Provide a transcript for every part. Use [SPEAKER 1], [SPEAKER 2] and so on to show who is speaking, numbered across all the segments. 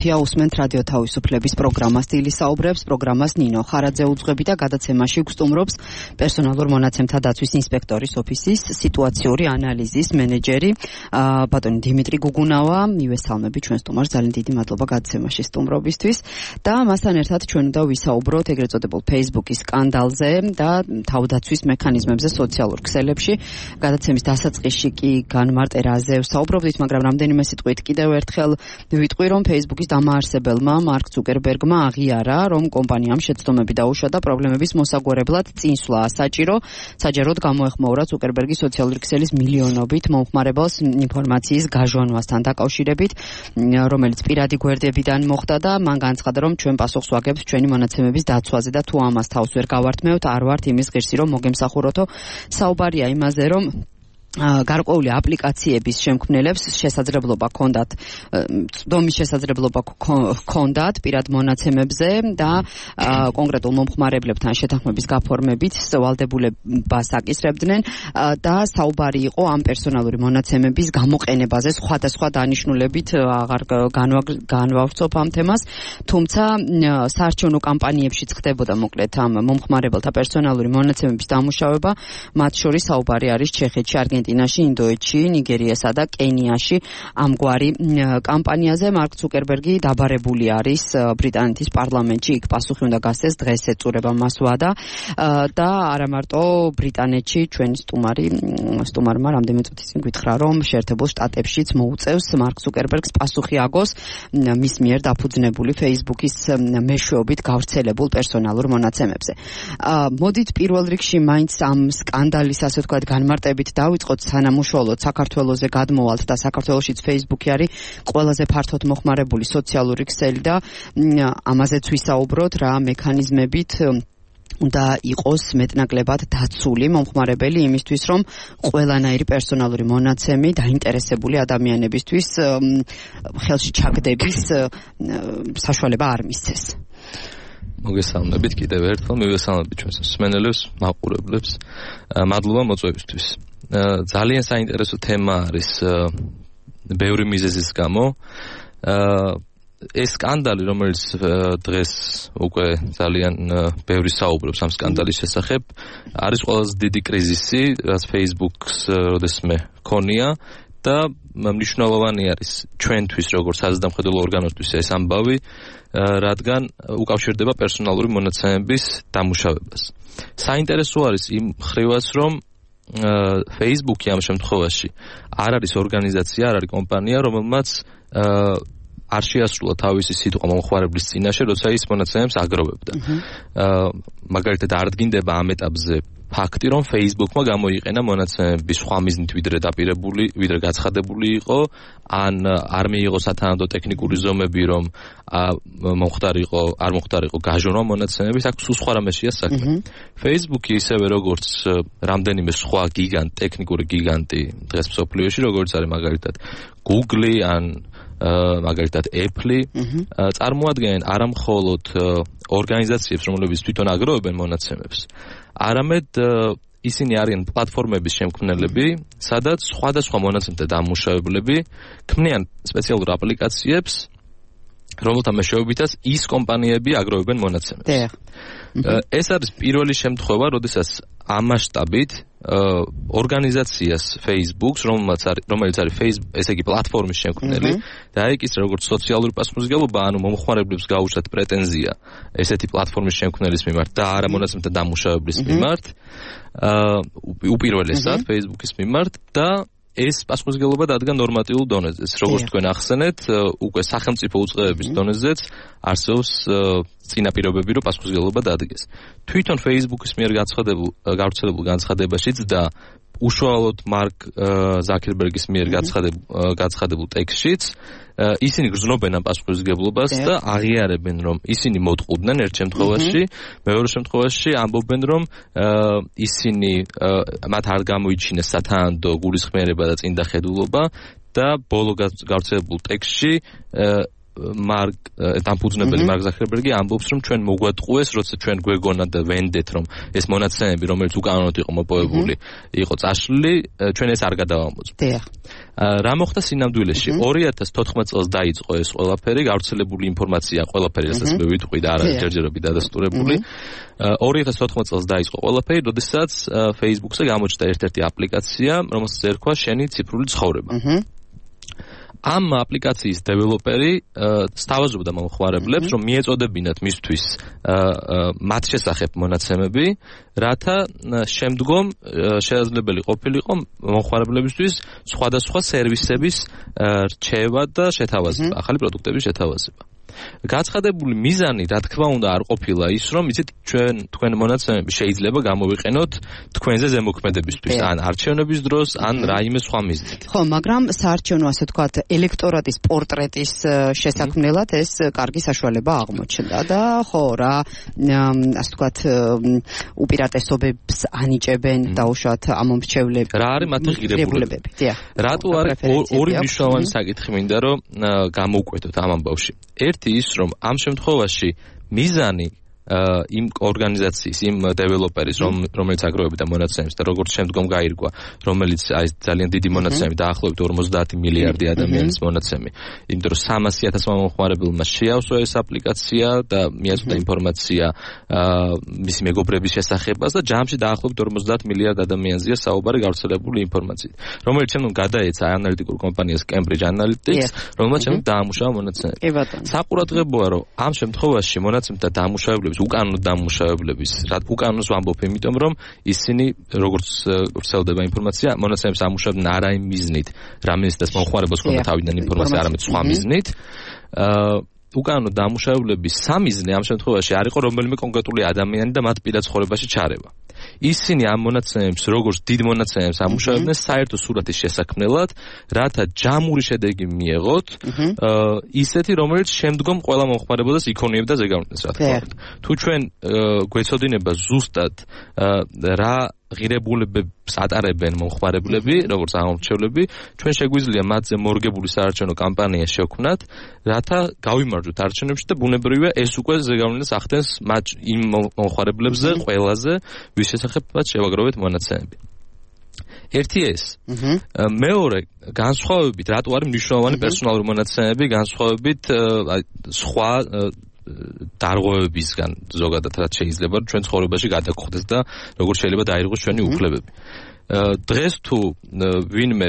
[SPEAKER 1] Უსმენთ რადიო თავისუფლების პროგრამას დილის საუბრებს, პროგრამას ნინო ხარაძე უძღვები და გადაცემაში გსტუმრობს პერსონალურ მონაცემთა დაცვის ინსპექტორის ოფისის სიტუაციური ანალიზის მენეჯერი ბატონი დიმიტრი გუგუნავა. მივესალმები ჩვენ სტუმარს, ძალიან დიდი მადლობა გადაცემაში სტუმრობისთვის და მასთან ერთად ჩვენ უნდა ვისაუბროთ ეგრეთ წოდებულ Facebook-ის სკანდალზე და თავდაცვის მექანიზმებზე სოციალურ ქსელებში. გადაცემის დასაწყისში კი განმარტერაზე ვსაუბრობდით, მაგრამ რამდენიმე სიტყვით კიდევ ერთხელ ვიტყვი, რომ Facebook-ის დამაარსებელმა მარკ ზუკერბერგმა აღიარა, რომ კომპანიამ შეცდომები დაუშვა და პრობლემების მოსაგვარებლად წინსვლა საჯაროდ გამოეხმაურა ზუკერბერგის სოციალური ქსელის მილიონობით მომხმარებელს ინფორმაციის გაჟონვასთან დაკავშირებით, რომელიც პირადი გვერდებიდან მოხდა და მან განცხადა, რომ ჩვენ პასუხს ვაგებთ ჩვენი მონაცემების დაცვაზე და თუ ამას თავს ვერ გავართმევთ, არ ვართ იმის ღირსი, რომ მოგემსახუროთო. საუბარია იმაზე, რომ გარკვეული აპლიკაციების შემქმნელებს შესაძლებლობა ჰქონდათ ცდომის შესაძლებლობა ჰქონდათ პირად მონაცემებზე და კონკრეტულ მომხმარებლებთან შეთანხმების გაფორმებით ვალდებულებას აკისრებდნენ და საუბარი იყო ამ პერსონალური მონაცემების გამოყენებაზე სხვადასხვა დანიშნულებით. აღარ განვავრცობ ამ თემას, თუმცა საარჩევნო კამპანიებშიც ხდებოდა მოკლედ ამ მომხმარებელთა პერსონალური მონაცემების დამუშავება, მათ შორის საუბარი არის ჩეხეთში, არგენტინაში, ინდოეთში, ნიგერიასა და კენიაში. ამგვარი კამპანიაზე მარკ ზუკერბერგი დაბარებული არის ბრიტანეთის პარლამენტში, იქ პასუხი უნდა გასცეს, დღეს ეწურება მას ვადა და არა მარტო ბრიტანეთში, ჩვენი სტუმარმა რამდენიმე წუთის წინ გითხრა, რომ შეერთებულ შტატებშიც მოუწევს მარკ ზუკერბერგს პასუხი აგოს მის მიერ დაფუძნებული Facebook-ის მეშვეობით გავრცელებულ პერსონალურ მონაცემებზე. მოდით პირველ რიგში მაინც ამ სკანდალის, ასე ვთქვათ, განმარტებით დავიწყოთ, სანამ უშუალოდ საქართველოზე გადმოვალთ და საქართველოშიც Facebook-ი არის ყველაზე ფართოდ მოხმარებული სოციალური ქსელი და ამაზეც ვისაუბროთ, რა მექანიზმებით უნდა იყოს მეტნაკლებად დაცული მომხმარებელი იმისთვის, რომ ყველანაირი პერსონალური მონაცემი დაინტერესებული ადამიანებისთვის ხელში ჩაგდების საშუალება არ მისცეს.
[SPEAKER 2] მოგესალმებით კიდევ ერთხელ, მივესალმებით ჩვენს მსმენელებს, მაყურებლებს. მადლობა მოწვევისთვის. ძალიან საინტერესო თემა არის ბევრი მიზეზის გამო. ეს სკანდალი, რომელიც დღეს უკვე ძალიან ბევრი საუბრობს ამ სკანდალის შესახებ, არის ყველაზე დიდი კრიზისი, რაც Facebook-ს როდესმე ჰქონია და მნიშვნელოვანი არის ჩვენთვის, როგორც საზრდამხედველო ორგანოსთვის ეს ამბავი, რადგან უკავშირდება პერსონალური მონაცემების დამუშავებას. საინტერესო არის იმ ხრივაც, რომ Facebook-ი ამ შემთხვევაში არ არის ორგანიზაცია, არ არის კომპანია, რომელმაც არ შეასრულა თავისი სიტყვა მომხმარებლის წინაშე, როცა ის მონაცემებს აგროვებდა. მაგალითად, არ დგინდება ამ ეტაპზე ფაქტი, რომ Facebook-მა გამოიყენა მონაცემები სხვა მიზნით ვიდრე გაცხადებული იყო, ან არ მიიღო სათანადო ტექნიკური ზომები, რომ არ მოხდარიყო გაჟონვა მონაცემების, აქ სულ სხვა რამეშია საქმე. Facebook-ი ისევე როგორც რამდენიმე სხვა ტექნიკური გიგანტი დღეს მსოფლიოში, როგორც არის მაგალითად Google ან მაგალითად Apple, წარმოადგენენ არა მხოლოდ ორგანიზაციებს, რომლებიც თვითონ აგროვებენ მონაცემებს, არამედ ისინი არიან პლატფორმების შემქმნელები, სადაც სხვადასხვა მონაცემთა დამუშავებლები ქმნიან სპეციალურ აპლიკაციებს, რომელთა მეშვეობითაც ის კომპანიები აგროვებენ მონაცემებს. ეს არის პირველი შემთხვევა, როდესაც ამ მასშტაბით ორგანიზაციას Facebook-ს, რომელიც არის ესე იგი პლატფორმის შემქმნელი, დაეკისრა როგორც სოციალური პასუხისმგებლობა, ანუ მომხმარებლებს გაუშვათ პრეტენზია ესეთი პლატფორმის შემქმნელის მიმართ და არა მონაცემთა დამუშავებლის მიმართ, უპირველესად Facebook-ის მიმართ და ეს პასუხისმგებლობა დადგა ნორმატიულ დონეზე. როგორც თქვენ ახსენეთ, უკვე სახელმწიფო უწყებების დონეზეც არსებობს წინაპირობები, რომ პასუხისმგებლობა დადგეს. თვითონ Facebook-ის მიერ გავრცელებულ განცხადებაშიც და უშუალოდ მარკ ზაკერბერგის მიერ გაცხადებულ ტექსტშიც ისინი გრძნობენ ამ პასუხისმგებლობას და აღიარებენ, რომ ისინი მოტყუდნენ ერთ შემთხვევაში, მეორე შემთხვევაში ამბობენ, რომ ისინი მათ არ გამოიჩინეს სათანადო გულისხმიერება და წინდახედულობა და ბოლო გავრცელებულ ტექსტში მარკ დამფუძნებელი მარკ ზაქერბერგი ამბობს, რომ ჩვენ მოგვატყუეს, როცა ჩვენ გვეგონა და ვენდეთ, რომ ეს მონაცემები, რომელიც უკანონოდ იყო მოპოვებული, იყო წაშლილი, ჩვენ ეს არ გადავამოწმოთ. რა მოხდა სინამდვილეში? 2014 წელს დაიწყო ეს ყველაფერი, გავრცელებული ინფორმაცია ყველაფერი, რასაც მე ვიტყვი და არა ჯერჯერობით დადასტურებული. 2014 წელს დაიწყო ყველაფერი, როდესაც Facebook-ზე გამოჩნდა ერთ-ერთი აპლიკაცია, რომელსაც ერქვა შენი ციფრული ცხოვრება. ამ აპლიკაციის დეველოპერი სთავაზობდა მომხმარებლებს, რომ მიეწოდებინათ მისთვის მათ შესახებ მონაცემები, რათა შემდგომ შესაძლებელი ყოფილიყო მომხმარებლებისთვის სხვადასხვა სერვისების რჩევა და შეთავაზება, ახალი პროდუქტების შეთავაზება. გაცხადებული მიზანი, რა თქმა უნდა, არ ყოფილა ის, რომ იცით, თქვენ მონაცემები შეიძლება გამოვიყენოთ თქვენზე ზემოქმედებისთვის, ან არჩევნების დროს, ან რაიმე სხვა მიზნით.
[SPEAKER 1] ხო, მაგრამ საარჩევნო, ასე ვთქვათ, ელექტორატის პორტრეტის შესაქმნელად ეს კარგი საშუალება აღმოჩნდა და ხო, რა, ასე ვთქვათ, უპირატესობებს ანიჭებენ დაუშვათ ამომრჩევლები.
[SPEAKER 2] რა არის მათი ღირებულებები? რატო არის ორი მნიშვნელოვანი საკითხი მინდა რომ გამოვკვეთოთ ამ ამბავში. ერთი ის, რომ ამ შემთხვევაში მიზანი იმ ორგანიზაციის, იმ დეველოპერის, რომელიც აგროვებდა მონაცემებს და როგორც შემდგომ გაირგვა, რომელიც აი ძალიან დიდი მონაცემები, დაახლოებით 50 მილიარდი ადამიანის მონაცემი, იმიტომ რომ 300,000 მომხმარებელმა შეავსო ეს აპლიკაცია და მიაწვდა ინფორმაცია მისი მეგობრების შესახებაც და ჯამში დაახლოებით 50 მილიარდ ადამიანზეა საუბარი გავრცელებული ინფორმაციით, რომელიც შემდგომ გადაეცა ანალიტიკურ კომპანიას Cambridge Analytics, რომელმაც შემდგომ დაამუშავა მონაცემები. საყურადღებოა, რომ ამ შემთხვევაში მონაცემთა დამუშავებლების უკანონო დამუშავებლების, უკანონოს ვამბობ, იმიტომ რომ ისინი როგორც ვრცელდება ინფორმაცია, მონაცემებს ამუშავებენ არა იმ მიზნით, რამისთვისაც მომხმარებელს ჰქონდა თავიდან ინფორმაცია, არამედ სხვა მიზნით. უკანონო დამუშავებლების სამიზნე ამ შემთხვევაში არ იყო რომელიმე კონკრეტული ადამიანი და მათ პირად ცხოვრებაში ჩარევა. ისინი ამ მონაცემებს, როგორც დიდ მონაცემებს ამუშავებდნენ საერთო სურათის შესაქმნელად, რათა ჯამური შედეგი მიეღოთ, ისეთი, რომელიც შემდგომ ყველა მომხმარებელს იქონიებდა ზეგავლენას, რა თქმა უნდა. თუ ჩვენ გვეცოდინება ზუსტად რა ღირებულებებს ატარებენ მომხმარებლები, როგორც ამომრჩევლები, ჩვენ შეგვიძლია მათზე მორგებული საარჩევნო კამპანია შევქმნათ, რათა გავიმარჯვოთ არჩევნებში და ბუნებრივია ეს უკვე ზეგავლენას ახდენს იმ მომხმარებლებზე ყველაზე, ვის შესახებაც შევაგროვეთ მონაცემები. ერთი ეს. მეორე, განსხვავებით, რატო არის მნიშვნელოვანი პერსონალური მონაცემები, განსხვავებით სხვა დარღვევებისგან ზოგადად რაც შეიძლება ჩვენ ცხოვრებაში გადაგხვდეს და როგორ შეიძლება დაირღოს ჩვენი უფლებები. დღეს თუ ვინმე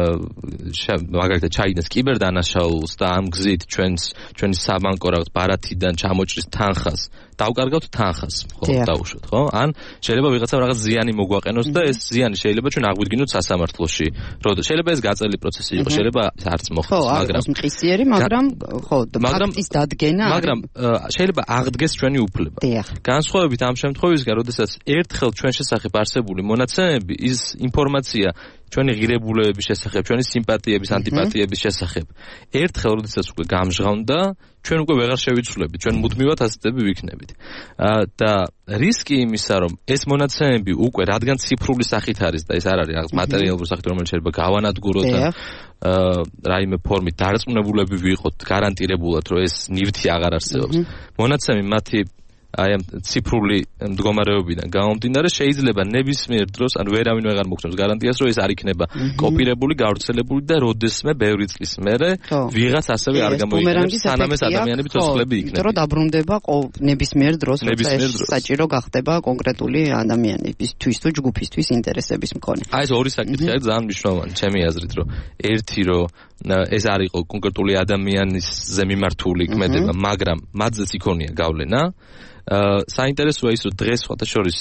[SPEAKER 2] მაგალითად ჩაიდენს კიბერდანაშაულს და ამ გზით ჩვენი საბანკო რაღაც ბარათიდან ჩამოჭრის თანხას დავკარგავთ თანხას, ხო, დაუშვათ, ხო? ან შეიძლება ვიღაცამ რაღაც ზიანი მოგვაყენოს და ეს ზიანი შეიძლება ჩვენ აღვიდგინოთ სასამართლოში. შეიძლება ეს გაწეული პროცესი იყოს, შეიძლება არც მოხდეს, მაგრამ
[SPEAKER 1] ხო, მყისიერი, მაგრამ ხო, ფაქტის დადგენა,
[SPEAKER 2] მაგრამ შეიძლება აღდგეს ჩვენი უფლება. განსხვავებით ამ შემთხვევისგან, როდესაც ერთხელ ჩვენ შესახებ არსებული მონაცემები, ის ინფორმაცია ჩვენი ღირებულებების შესახებ, ჩვენი სიმპათიების, ანტიპათიების შესახებ. ერთხელ, როდესაც უკვე გამჟღავნდა, ჩვენ უკვე ვეღარ შევიცვლებით, ჩვენ მუდმივად ასეთები ვიქნებით. და რისკი იმისა, რომ ეს მონაცემები უკვე რადგან ციფრული სახით არის და ეს არ არის რაღაც მატერიალური სახით, რომელიც შეიძლება გავანადგუროთ და რაიმე ფორმით დარწმუნებულები ვიყოთ გარანტირებულად, რომ ეს ნივთი აღარ არსებობს. მონაცემი მათი აი ამ ციფრული მდგომარეობიდან გამომდინარე შეიძლება ნებისმიერ დროს ან ვერავინ ვეღარ მოგცემს გარანტიას რომ ეს არ იქნება კოპირებული, გავრცელებული და როდესმე ბევრი წლის მერე ვიღაც ასევე არ გამოიყენებს სანამ ეს ადამიანები ცოცხლები იქნება.
[SPEAKER 1] იმიტომ რომ დაბრუნდება ნებისმიერ დროს, როცა ეს საჭირო გახდება კონკრეტული ადამიანებისთვის თუ ჯგუფისთვის ინტერესების მქონე.
[SPEAKER 2] აი ეს ორი საკითხი არის ძალიან მნიშვნელოვანი ჩემი აზრით, რომ ერთი რომ ეს არ იყო კონკრეტული ადამიანისზე მიმართული ქმედება, მაგრამ მათზეც იქონია გავლენა. საინტერესოა ის, რომ დღეს სხვათა შორის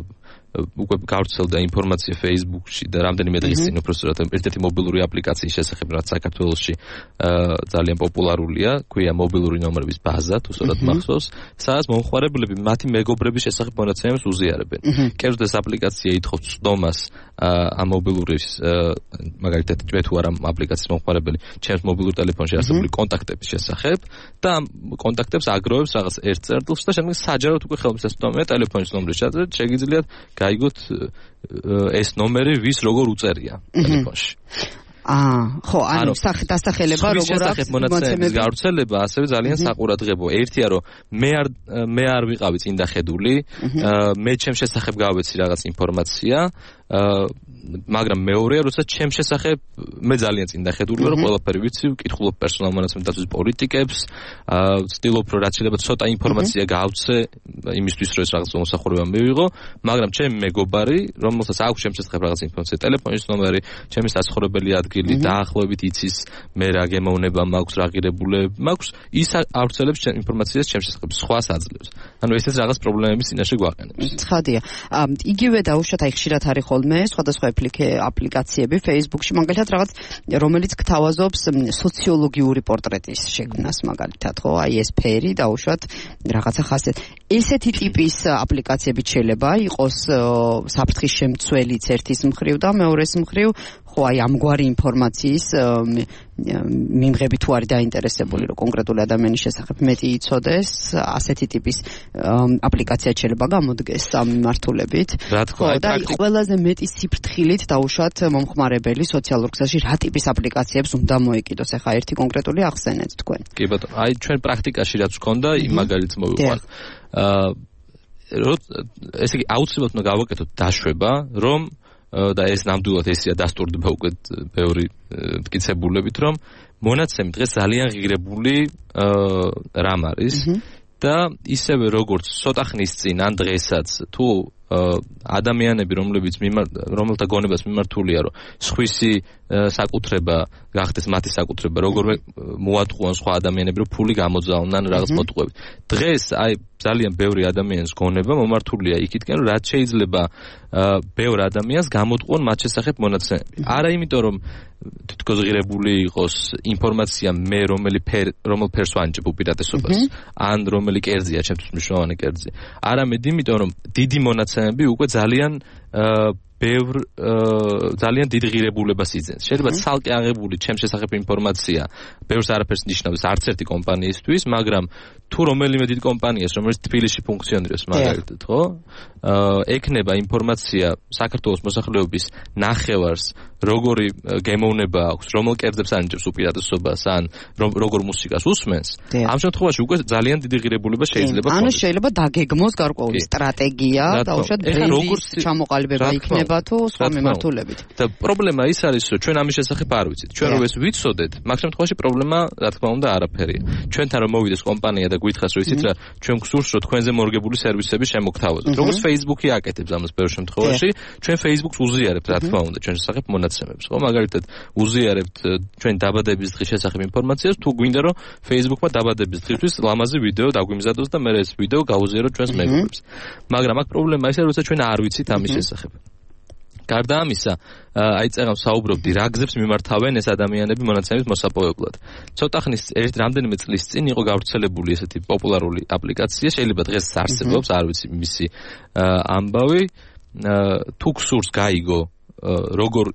[SPEAKER 2] უკვე გავრცელდა ინფორმაცია Facebook-ში და რამდენიმე დღის წინ უბრალოდ ერთ-ერთი მობილური აპლიკაციის შესახებ, რაც საქართველოში ძალიან პოპულარულია, ქვია მობილური ნომრების ბაზა, თუ სწორად მახსოვს, სადაც მომხმარებლები მათი მეგობრების შესახებ მონაცემებს უზიარებენ. კერძოდ ეს აპლიკაცია ითხოვს ცდომას ამ მობილურის მაგალითად მე თუ არა აპლიკაციის მომხმარებელი, ჩემს მობილურ ტელეფონში არსებული კონტაქტების შესახებ და ამ კონტაქტებს აგროვებს რაღაც ერთ წერტილს და შემდეგ საჯაროდ უკვე ხელმისაწვდომია ტელეფონის ნომრის ჩაწერა, შეგიძლიათ გაიგოთ ეს ნომერი ვის როგორ უწერია ტელეფონში.
[SPEAKER 1] ხო, ანუ დასახელება როგორ აქვს
[SPEAKER 2] მონაცემების გავრცელება, ასევე ძალიან საყურადღებოა. ერთია რომ მე არ ვიყავი წინდახედული, მე ჩემ შესახებ გავეცი რაღაც ინფორმაცია, მაგრამ მეორეა, როდესაც ჩემ შესახებ მე ძალიან წინდახედული ვარ, ყველაფერი ვიცი, ვკითხულობ პერსონალ მონაცემთა დაცვის პოლიტიკებს, ვცდილობ რომ რაც შეიძლება ცოტა ინფორმაცია გავცე იმისთვის, რომ ეს რაღაც მომსახურება მივიღო, მაგრამ ჩემი მეგობარი, რომელსაც აქვს ჩემ შესახებ რაღაც ინფორმაცია, ტელეფონის ნომერი, ჩემი საცხოვრებელი ადგილი, დაახლოებით იცის მე რა გემოვნება მაქვს, რა ღირებულება მაქვს, ის ავრცელებს ინფორმაციას ჩემ შესახებ, სხვას აძლევს. ანუ ესეც რაღაც პრობლემების წინაშე გვაყენებს.
[SPEAKER 1] ცხადია. იგივე დაუშვათ, აი ხშირად არის ხოლმე სხვადასხვა აპლიკაციები Facebook-ში, მაგალითად რაღაც რომელიც გთავაზობს სოციოლოგიური პორტრეტის შექმნას, მაგალითად, ხო? აი ეს ფერი დაუშვათ რაღაცა ხასიათი. ესეთი ტიპის აპლიკაციები შეიძლება იყოს საფრთხის შემცველიც ერთის მხრივ და მეორეს მხრივ, ხო, აი ამგვარი ინფორმაციის მიმღები თუ არის დაინტერესებული, რომ კონკრეტული ადამიანის შესახებ მეტი იცოდეს, ასეთი ტიპის აპლიკაცია შეიძლება გამოდგეს ამ მიმართულებით.
[SPEAKER 2] ხო,
[SPEAKER 1] და ყველაზე მეტი სიფრთხილით დაუშვათ მომხმარებელი სოციალურ ქსელში რა ტიპის აპლიკაციებს უნდა მოეკიდოს? ახლა ერთი კონკრეტული ახსენეთ თქვენ.
[SPEAKER 2] კი ბატონო, აი ჩვენ პრაქტიკაში რაც ვქონდა, იმ მაგალითს მოვიყვანთ. ესე იგი აუცილებლად უნდა გავაკეთოთ დაშვება, რომ და ეს ნამდვილად ესია დასტურდება უკვე ბევრი მტკიცებულებით, რომ მონაცემი დღეს ძალიან ღირებული რამ არის და ისევე როგორც ცოტა ხნის წინ ან დღესაც თუ ადამიანები, რომელთა გონებას მიმართულია, რომ სხვისი საკუთრება გახდეს მათი საკუთრება, როგორ მოატყუან სხვა ადამიანები, რომ ფული გამოძალონ ან რაღაც მოტყუებით. დღეს აი ძალიან ბევრი ადამიანის გონება მომართულია იქითკენ, რომ რაც შეიძლება ბევრ ადამიანს გამოტყუონ მათ შესახებ მონაცემები. არა იმიტომ, რომ თითქოს ღირებული იყოს ინფორმაცია მე რომელ ფერს ვანიჭებ უპირატესობას, ან რომელი კერძია ჩემთვის მნიშვნელოვანი კერძი. არამედ იმიტომ, რომ დიდი მონაცემები უკვე ძალიან ძალიან დიდ ღირებულებას იძენს. შეიძლება ცალკე აღებული ჩემ შესახებ ინფორმაცია ბევრს არაფერს ნიშნავს არც ერთი კომპანიისთვის, მაგრამ თუ რომელიმე დიდ კომპანიას, რომელიც თბილისში ფუნქციონირებს, მაგალითად, ხო? ექნება ინფორმაცია საქართველოს მოსახლეობის ნახევარს, როგორი გემოვნება აქვს, რომელ კერძებს ანიჭებს უპირატესობას, ან როგორ მუსიკას უსმენს, ამ შემთხვევაში უკვე ძალიან დიდი ღირებულება შეიძლება
[SPEAKER 1] ანუ შეიძლება დაგეგმოს გარკვეული სტრატეგია, დაუშვათ ბრენდის ჩამოყალიბება იქნება თუ სხვა მიმართულებით.
[SPEAKER 2] და პრობლემა ის არის, რომ ჩვენ ამის შესახებ არ ვიცით. ჩვენ რო ეს ვიცოდეთ, მაგ შემთხვევაში პრობლემა, რა თქმა უნდა, არაფერია. ჩვენთან რომ მოვიდეს კომპანია და გითხრას, რომ იცით რა, ჩვენ გსურს, რომ თქვენზე მორგებული სერვისები შემოგთავაზოთ. როგორც Facebook-ი აკეთებს ამას ბევრ შემთხვევაში, ჩვენ Facebook-ს უზიარებთ, რა თქმა უნდა, ჩვენ შესახებ მონაცემებს, ხო? მაგალითად, უზიარებთ ჩვენ დაბადების დღის შესახებ ინფორმაციას, თუ გვინდა რომ Facebook-მა დაბადების დღისთვის ლამაზი ვიდეო დაგვიმზადოს და მე ეს ვიდეო გავუზიაროთ ჩვენს მეგობრებს. მაგრამ აქ პრობლემა ისაა, რომ ჩვენ არ ვიცით ამის შესახებ. გარდა ამისა, აი წეგან საუბრობდი, რა გზებს მიმართავენ ეს ადამიანები მონაცემის მოსაპოვებლად. ცოტა ხნის რამდენიმე წლის წინ იყო გავრცელებული ესეთი პოპულარული აპლიკაცია, შეიძლება დღეს არსებობს, არ ვიცი მისი ამბავი, თუ გსურს გაიგო როგორი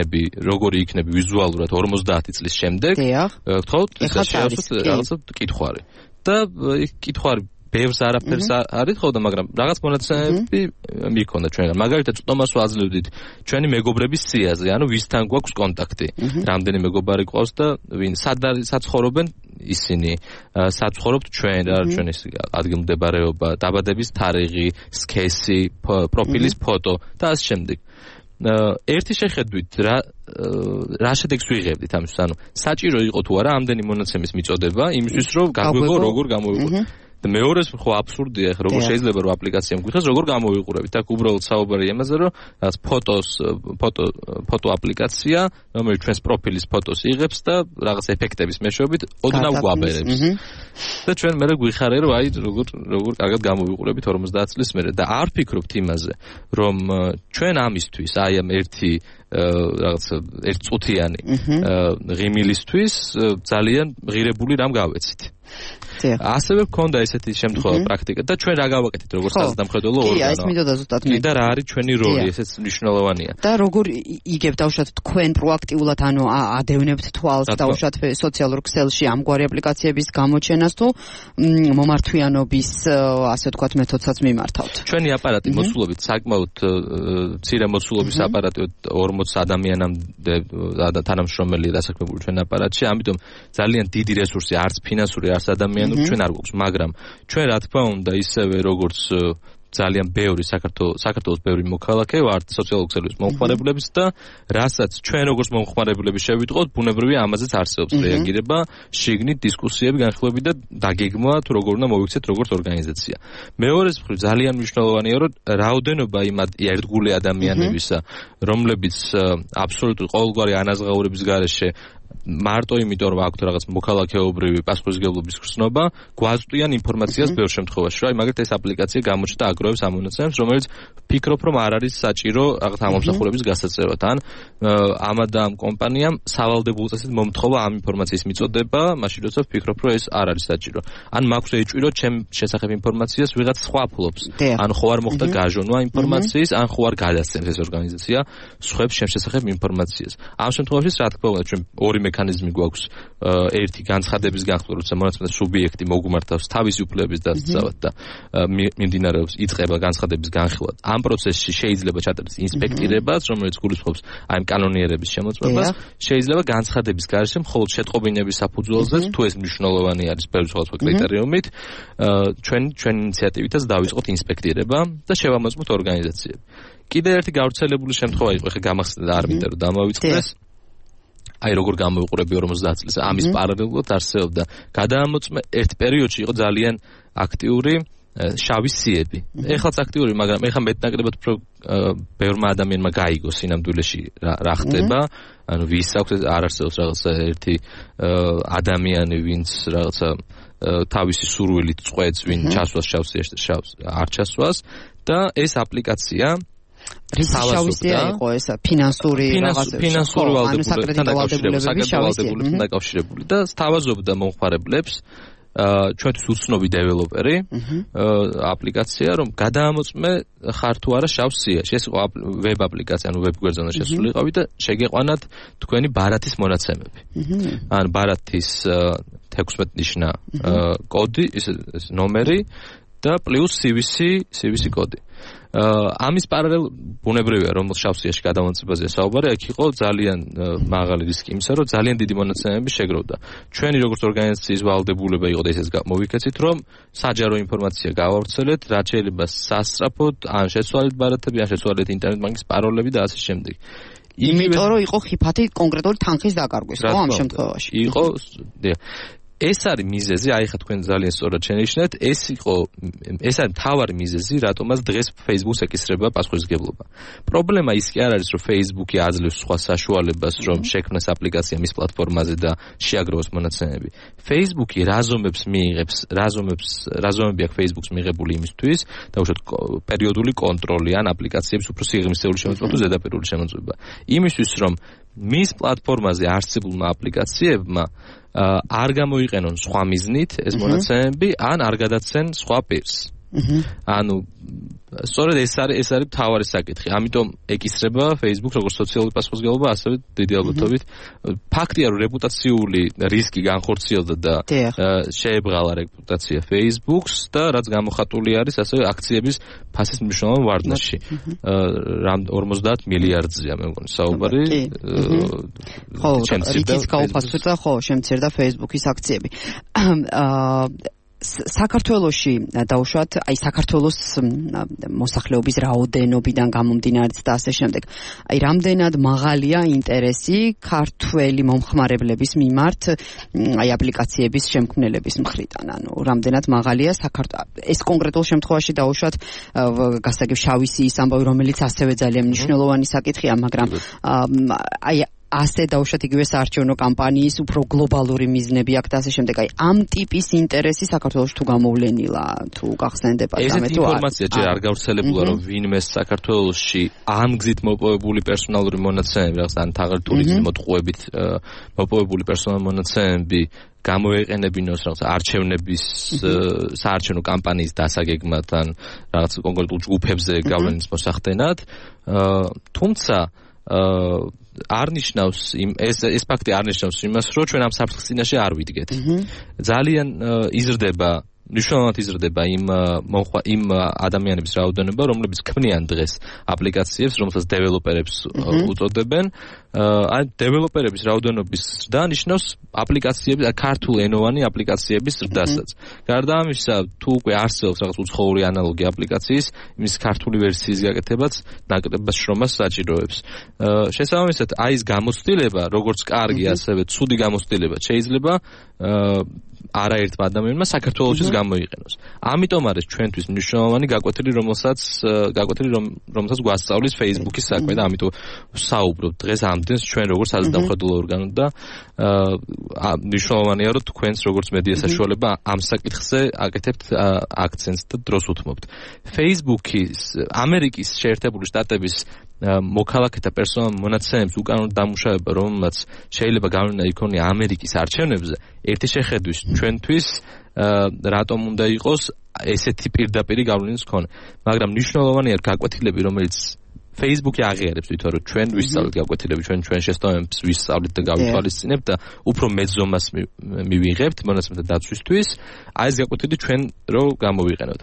[SPEAKER 2] იქნები ვიზუალურად 50 წლის შემდეგ, გთხოვთ, რაღაცა კითხვარი. და კითხვარი ბევრს არაფერს არის ხო და მაგრამ რაღაც მონაცემები მიქონდა ჩვენგან. მაგალითად, წტომას ვაძლევდით ჩვენი მეგობრების სიაზე, ანუ ვისთან გვაქვს კონტაქტი. რამდენი მეგობარი ყავს და ვინ საცხოვრობენ ისინი, საცხოვრობთ ჩვენ, რა ჩვენი ადგილმდებარეობა, დაბადების თარიღი, სქესი, პროფილის ფოტო და ასე შემდეგ. ერთი შეხედვით რა შედეგს ვიღებდით ამის, ანუ საჭირო იყო თუ არა ამდენი მონაცემის მიწოდება იმისთვის, რომ გაგვიგო როგორ გამოვიყუროთ. და მეორეს ხო აბსურდია, ხო როგორ შეიძლება რომ აპლიკაცია მგვითხრას როგორ გამოვიყურებით. აქ უბრალოდ საუბარია იმაზე, რომ რაღაც ფოტო აპლიკაცია, რომელიც ჩვენს პროფილის ფოტოს იღებს და რაღაც ეფექტების მეშვეობით ოდნავ გვაბერებს. და ჩვენ მერე გვიხარია, რომ აი როგორ კარგად გამოვიყურებით 50 წლის მერე და არ ფიქრობთ იმაზე, რომ ჩვენ ამისთვის აი ამ ერთი წუთიანი ღიმილისთვის ძალიან ღირებული რამ გავეცით. ასევე გქონდა ესეთი შემთხვევა პრაქტიკა და ჩვენ რა გავაკეთეთ როგორც საზრდამხედველო ორგანო.
[SPEAKER 1] კი, ეს მინდოდა ზუსტად მე.
[SPEAKER 2] და რა არის ჩვენი როლი, ესეც მნიშვნელოვანია.
[SPEAKER 1] და როგორ იგებთ დაუშვათ თქვენ პროაქტიულად ანუ ადევნებთ თვალს დაუშვათ სოციალურ ქსელში ამგვარი აპლიკაციების გამოჩენას თუ მომართვიანობის ასე ვთქვათ მეთოდსაც მიმართავთ.
[SPEAKER 2] ჩვენი აპარატი მოცულობით საკმაოდ მცირე მოცულობის აპარატი 40 ადამიანამდე თანამშრომელია დასაქმებული ჩვენ აპარატში, ამიტომ ძალიან დიდი რესურსი არც ფინანსური არც ადამიანური ჩვენ არ გვაქვს, მაგრამ ჩვენ რა თქმა უნდა ისევე როგორც ძალიან ბევრი საქართველოს ბევრი მოქალაქე ვართ სოციალურ ქსელების მომხმარებლების და რასაც ჩვენ როგორც მომხმარებლები შევიტყოთ, ბუნებრივია ამაზეც არსებობს რეაგირება, შიგნით დისკუსიები, განხილვები და დაგეგმვა თუ როგორ უნდა მოვიქცეთ როგორც ორგანიზაცია. მეორეს მხრივ ძალიან მნიშვნელოვანია, რომ რაოდენობა იმ ერთგული ადამიანებისა, რომლებიც აბსოლუტურად ყოველგვარი ანაზღაურების გარეშე მარტო იმიტომ რომ აქვთ რაღაც მოქალაქეობრივი პასუხისმგებლობის გრძნობა, გვაწვდიან ინფორმაციას ბევრ შემთხვევაში, რომ აი მაგალითად ეს აპლიკაცია გამოჩნდა აგროვებს ამ მონაცემებს, რომელიც ვფიქრობ რომ არ არის საჭირო რაღაც ამომსახურების გასაწევად, ან ამ კომპანიამ სავალდებულო წესით მომთხოვა ამ ინფორმაციის მიწოდება, მაშინ როცა ვფიქრობ რომ ეს არ არის საჭირო. ან მაქვს ეჭვი რომ ჩემ შესახებ ინფორმაციას ვიღაც სხვა ფლობს, ან ხო არ მოხდა გაჟონვა ინფორმაციის, ან ხო არ გადასცემს ეს ორგანიზაცია სხვებს ჩემ შესახებ ინფორმაციას. ამ შემთხვევაში რა თქმა უნდა ჩვენ ორი მექანიზმი გვაქვს, ერთი განცხადების განხილვა, როცა მონაცემთა სუბიექტი მოგმართავს თავისი უფლებების დასაცავად და მიმდინარეობს იწყება განცხადების განხილვა. ამ პროცესში შეიძლება ჩატარდეს ინსპექტირებაც, რომელიც გულისხმობს აი ამ კანონიერების შემოწმებას, შეიძლება განცხადების გარეშე მხოლოდ შეტყობინების საფუძველზეც, თუ ეს მნიშვნელოვანი არის ბევრი სხვადასხვა კრიტერიუმით, ჩვენ ინიციატივითაც დავიწყოთ ინსპექტირება და შევამოწმოთ ორგანიზაციები. კიდევ ერთი გავრცელებული შემთხვევა იყო, ხე გამახსენდა არ მინდა რომ დამოვიწყდეს. აი როგორ გამოვიყურები 50 წელს ამის პარალელურად არსებობდა გადაამოწმე ერთ პერიოდში იყო ძალიან აქტიური შავი სიები. ეხლაც აქტიური, მაგრამ ეხლა მეტნაკლებად უფრო ბევრმა ადამიანმა გაიგო სინამდვილეში რა ხდება, ანუ ვის აქვს არ არსებობს რაღაცა ერთი ადამიანი, ვინც რაღაცა თავისი სურვილით წყვეტს, ვინ ჩასვას შავს არ ჩასვას და ეს აპლიკაცია
[SPEAKER 1] რის შავისია იყო ეს ფინანსური
[SPEAKER 2] ვალდებულებებთან დაკავშირებული და სთავაზობდა მომხმარებლებს ჩვენთვის უცნობი დეველოპერი აპლიკაცია რომ გადაამოწმე ხარ თუ არა შავ სიაში. ეს იყო ვებ აპლიკაცია, ანუ ვებ გვერდზე შესული იყავი და შეგეყვანათ თქვენი ბარათის მონაცემები. ან ბარათის 16 ნიშნა კოდი, ეს ნომერი და პლუს CVC კოდი. ამის პარალელ ბუნებრივია რომ შავ სიაში გადამოწმებაზე საუბარი, აქ იყო ძალიან მაღალი რისკი იმისა, რომ ძალიან დიდი მონაცემები შეგროვდა. ჩვენი როგორც ორგანიზაციის ვალდებულება იყო და ესეც მოვიქეცით, რომ საჯარო ინფორმაცია გავავრცელეთ, რაც შეიძლება სასწრაფოდ, ან შეცვალეთ ბარათები, ან შეცვალეთ ინტერნეტ ბანკის პაროლები და ასე შემდეგ.
[SPEAKER 1] იმიტომ რომ იყო ხიფათი კონკრეტული თანხის დაკარგვის, ხო ამ შემთხვევაში.
[SPEAKER 2] იყო ეს არის მიზეზი, აი ხა თქვენ ძალიან სწორად შენიშნეთ, ეს არის მთავარი მიზეზი, რატომაც დღეს Facebook-ს ეკისრება პასუხისმგებლობა. პრობლემა ის კი არ არის, რომ Facebook-ი აძლევს სხვა საშუალებას, რომ შექმნას აპლიკაცია მის პლატფორმაზე და შეაგროვოს მონაცემები. Facebook-ი რაზომები აქვს Facebook-ს მიღებული იმისთვის, დაუშვათ პერიოდული კონტროლი ან აპლიკაციების უფრო სიღრმისეული შემოწმება თუ ზედაპირული შემოწმება. იმისთვის, რომ მის პლატფორმაზე არსებულმა აპლიკაციებმა არ გამოიყენონ სხვა მიზნით ეს მონაცემები, ან არ გადაცენ სხვა პირს. ანუ სწორედ ეს არის მთავარი საკითხი. ამიტომ ეკისრება Facebook როგორც სოციალური პასუხისმგებლობა, ასევე დიდი ალბათობით ფაქტია, რომ რეპუტაციული რისკი განხორციელდა და შეებრალა რეპუტაცია Facebook-ს და რაც გამოხატული არის ასევე აქციების ფასის მნიშვნელოვან ვარდნაში. 50 მილიარდზეა მე მგონი საუბარი.
[SPEAKER 1] ხო, რითიც გაუფასდა, ხო, შემცირდა Facebook-ის აქციები. საქართველოში დაუშვათ, აი საქართველოს მოსახლეობის რაოდენობიდან გამომდინარე და ასე შემდეგ. აი რამდენად მაღალია ინტერესი ქართველი მომხმარებლების მიმართ აი აპლიკაციების შემქმნელების მხრიდან, ანუ რამდენად მაღალია ეს კონკრეტულ შემთხვევაში დაუშვათ გასაგებ შავი სიის ამბავი, რომელიც ასევე ძალიან მნიშვნელოვანი საკითხია, მაგრამ აი ასე დაუშვათ იგივე საარჩევნო კამპანიის უფრო გლობალური მიზნები აქვს და ასე შემდეგ. აი ამ ტიპის ინტერესი საქართველოში თუ გამოვლენილა, თუ გახსენდება
[SPEAKER 2] ამე თუ ინფორმაცია ჯერ არ გავრცელებულა რომ ვინმე საქართველოში ამ გზით მოპოვებული პერსონალური მონაცემები, რაღაც ან თაღარ ტურიზმის მოტყუებით მოპოვებული პერსონალური მონაცემები გამოეყენებინოს რაღაც არჩევნების საარჩევნო კამპანიის დასაგეგმად ან რაღაც კონკრეტულ ჯგუფებზე გავლენის მოსახდენად, თუმცა არ ნიშნავს ეს ფაქტი არ ნიშნავს იმას, რომ ჩვენ ამ საფრთხის წინაშე არ ვიდგეთ. ძალიან იზრდება მნიშვნელოვნად იზრდება იმ ადამიანების რაოდენობა, რომლებიც ქმნიან დღეს აპლიკაციებს, რომელსაც დეველოპერებს უწოდებენ. აი დეველოპერების რაოდენობის ზრდა ნიშნავს აპლიკაციების, ქართულ ენოვანი აპლიკაციების ზრდასაც. გარდა ამისა, თუ უკვე არსებობს რაღაც უცხოური ანალოგი აპლიკაციის, იმის ქართული ვერსიის გაკეთებაც ნაკლებად შრომას საჭიროებს. შესაბამისად, აი ეს გამოცდილება, როგორც კარგი, ასევე ცუდი გამოცდილება შეიძლება არაერთმა ადამიანმა საქართველოშიც გამოიყენოს. ამიტომ არის ჩვენთვის მნიშვნელოვანი გაკვეთილი, რომელსაც გვასწავლის Facebook-ის საქმე და ამიტომ საუბრობ დღეს ამდენს ჩვენ როგორც საზედამხედველო ორგანო და მნიშვნელოვანია რომ თქვენს როგორც მედია საშუალება ამ საკითხზე აკეთებთ აქცენტს და დროს უთმობთ. Facebook-ის ამერიკის შეერთებული შტატების მოქალაქეთა პერსონალურ მონაცემებს უკანონო დამუშავება, რომელმაც შეიძლება გავლენა იქონია ამერიკის არჩევნებზე, ერთი შეხედვის ჩვენთვის რატომ უნდა იყოს ესეთი პირდაპირი გავლენის მქონე. მაგრამ მნიშვნელოვანია გაკვეთილები, რომელიც Facebook-ი აღიარებს თვითონ რომ ჩვენ ვისწავლეთ გაკვეთილები, ჩვენ შესწავლებს ვისწავლეთ და გავითვალისწინებთ და უფრო მეტ ზომას მივიღებთ მონაცემთა დაცვისთვის, აი ეს გაკვეთილი ჩვენ რო გამოვიყენოთ.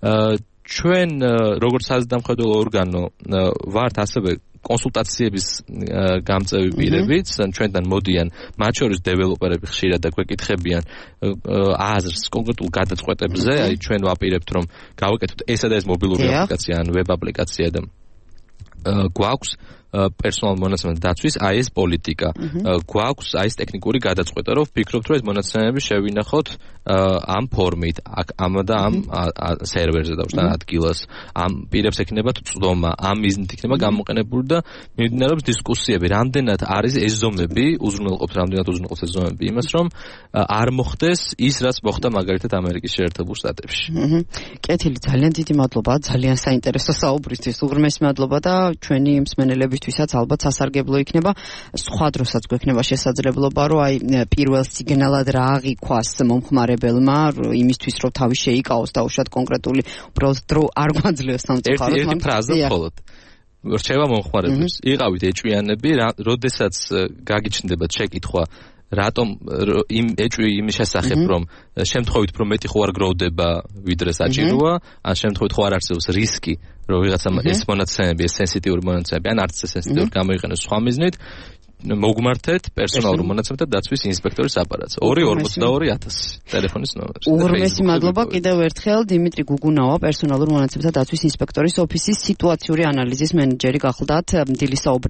[SPEAKER 2] ჩვენ როგორც საზედამხედველო ორგანო ვართ ასევე კონსულტაციების გამწევი პირებიც, ჩვენთან მოდიან მათ შორის დეველოპერები ხშირად და გვეკითხებიან აზრს კონკრეტულ გადაწყვეტებზე, აი ჩვენ ვაპირებთ რომ გავაკეთოთ ესა და ეს მობილური აპლიკაცია ან ვებ აპლიკაცია და გვაქვს პერსონალურ მონაცემთა დაცვის აი ეს პოლიტიკა. გვაქვს აი ეს ტექნიკური გადაწყვეტა, რომ ვფიქრობთ, რომ ეს მონაცემები შევინახოთ ამ ფორმით, ამ და ამ სერვერზე და ადგილას. ამ პირებს ექნებათ წვდომა, ამ მიზნით იქნება გამოყენებული და მიმდინარეობს დისკუსიები, რამდენად არის ეს ზომები, რამდენად უზრუნველყოფს ეს ზომები იმას, რომ არ მოხდეს ის, რაც მოხდა მაგალითად ამერიკის შეერთებულ შტატებში.
[SPEAKER 1] კეთილი, ძალიან დიდი მადლობა, ძალიან საინტერესო საუბრისთვის. უღრმესი მადლობა და ჩვენი მსმენელებისთვისაც ალბათ სასარგებლო იქნება. სხვა დროსაც გვექნება შესაძლებლობა, რომ აი პირველ სიგნალად რა აღიქვას მომხმარებელმა იმისთვის, რომ თავი შეიკავოს და უშუალოდ კონკრეტული უბრალოდ დრო არ გვაძლევს სამწუხაროდ.
[SPEAKER 2] ერთი ფრაზა მხოლოდ. რჩევა მომხმარებელს. იყავით ეჭვიანები, როდესაც გაგიჩნდებათ შეკითხვა რატომ იმ ეჭვი იმის შესახებ რომ შემთხვევით რომ მეტი ხო არ გროვდება ვიდრე საჭიროა, ან შემთხვევით ხო არ არსებობს რისკი რომ ვიღაცამ ეს მონაცემები, ეს სენსიტიური მონაცემები ან არც სენსიტიური გამოიყენოს სხვა მიზნით, მოგმართეთ პერსონალურ მონაცემთა დაცვის ინსპექტორის აპარატს 242.000 ტელეფონის ნომერს.
[SPEAKER 1] უღრმესი მადლობა კიდევ ერთხელ დიმიტრი გუგუნავა, პერსონალურ მონაცემთა დაცვის ინსპექტორის ოფისის სიტუაციური ანალიზის მენეჯერი გახლდათ. დილის საუბრები